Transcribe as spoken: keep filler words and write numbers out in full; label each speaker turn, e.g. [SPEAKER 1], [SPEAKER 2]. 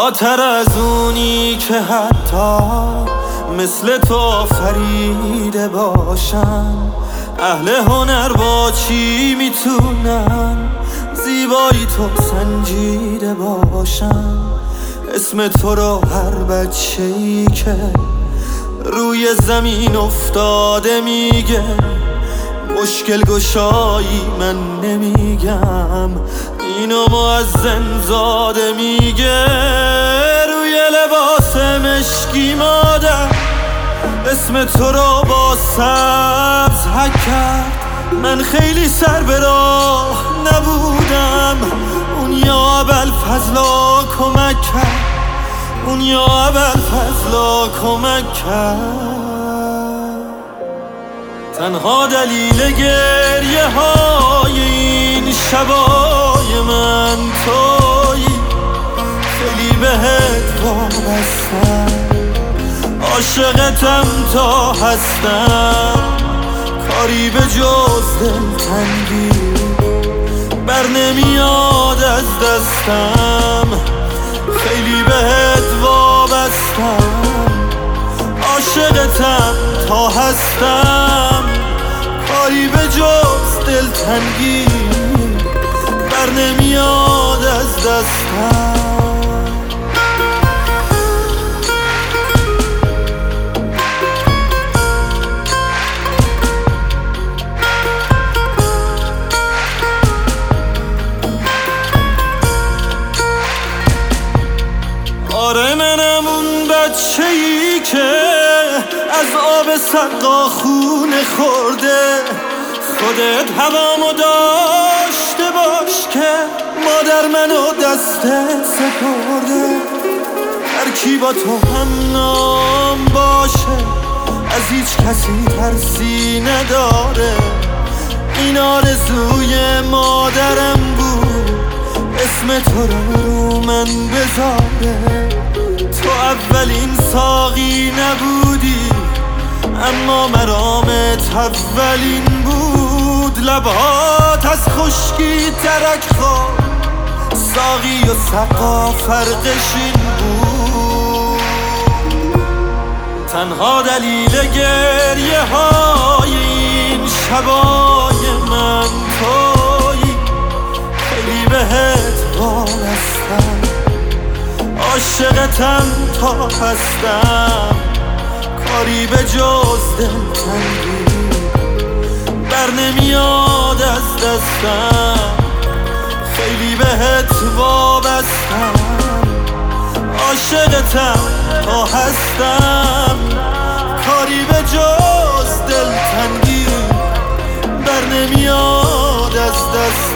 [SPEAKER 1] بالاتر از اونی که حتی مثل تو فریده باشن. اهل هنر با چی میتونن زیبایی تو سنجیده باشن؟ اسم تو رو هر بچه‌ای که روی زمین افتاده میگه. مشکل گشایی من نمیگم، اینو مؤذن زاده میگه. روی لباس مشکی مادر اسم تو رو با سبز حک کرد. من خیلی سر به راه نبودم، اون یا ابوالفضلا کمک کرد، اون یا ابوالفضلا کمک کرد. تنها دلیل گریه های این شبای من تویی، خیلی بهت وابستم، عاشقتم تا هستم. کاری به جز دلتنگی بر نمیاد از دستم، خیلی بهت وابستم، عاشقتم تا هستم. کاری به جز دلتنگی بر نمیاد از دستم. آره منم اون بچه‌ای که از آب سقا خونه خورده. خودت هوامو داشته باش که مادر منو دستت سپرده. هر کی با تو هم نام باشه از هیچ کسی ترسی نداره. این آرزوی مادرم بود اسم تو رو رو من بذاره. تو اولین ساقی نبودی اما مرامت اولین بود. لبهات از خشکی ترک خورد، ساقی و سقا فرقش این بود. تنها دلیل گریه های این شبای من تویی، خیلی بهت وابستم، عاشقتم تا هستم. کاری به جز دلتنگی بر نمیاد از دستم، خیلی بهت وابستم، عاشقتم تا هستم. کاری به جز دلتنگی بر نمیاد از دستم.